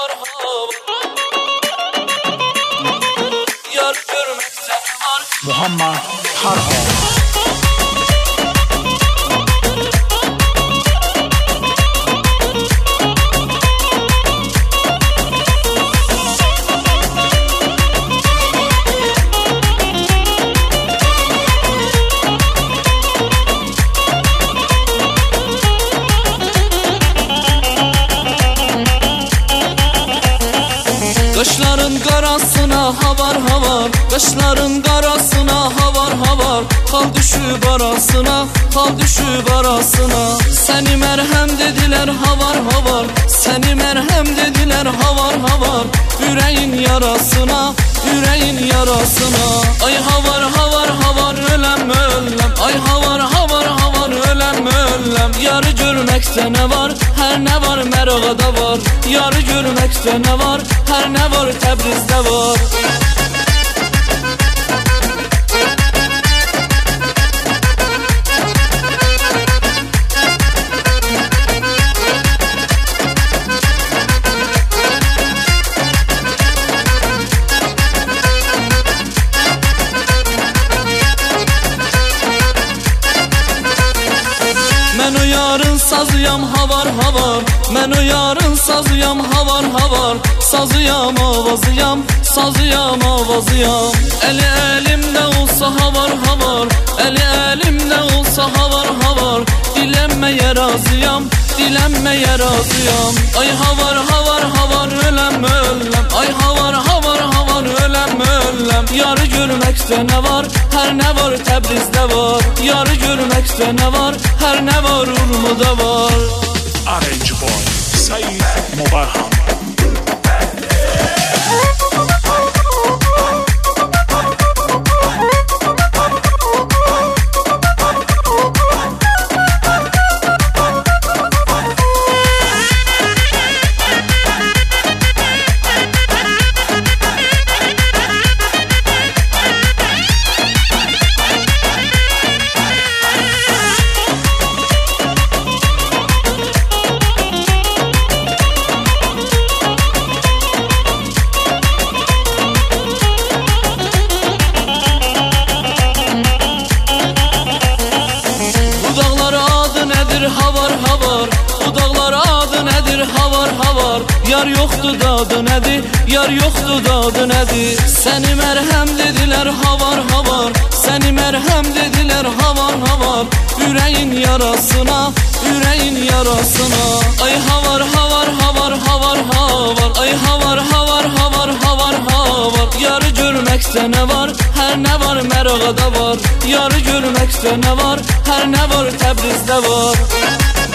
havar havar. Yar görmekte ne var? Muhammed Tarhan. Qaşların qarasına havar havar, qaşların qarasına havar havar. Xal düşüb arasına, xal düşüb arasına. Səni mərhəm dedilər havar havar, səni mərhəm dedilər havar havar. Ürəyin yarasına, ürəyin yarasına. Ay havar havar havar öləm öləm, ay havar havar havar öləm öləm. Yarı görməkdə nə var, hər nə var Mərağada var. Yarı görməkdə nə var, hər nə var Təbrizdə var. Mən o yarın sazıyam havar havar, mən o yarın sazıyam havar havar. Sazıyam avazıyam, sazıyam avazıyam. Eli elimdə olsa havar havar, eli elimdə olsa havar havar. Dilənməyə razıyam, dilənməyə razıyam. Ay havar havar havar öləm öləm, ay havar havar havar öləm öləm. Yarı görməkdə nə var, hər nə var Təbrizdə var. Yarı görməkdə nə var, hər nə var Urmuda var. Arrange boy Said Mubarham. Havar havar, bu dağlar adı nədir havar havar. Yar yoxdur dadı nədir, yar yoxdur dadı nədir. Səni mərhəm dedilər havar havar, səni mərhəm dedilər havar havar. Ürəyin yarasına, ürəyin yarasına. Ay havar havar havar havar havar, ay havar havar havar havar havar. Yarı görməkdə nə var, hər nə var Mərağada var. Yarı görməkdə nə var, hər nə var Təbrizdə var.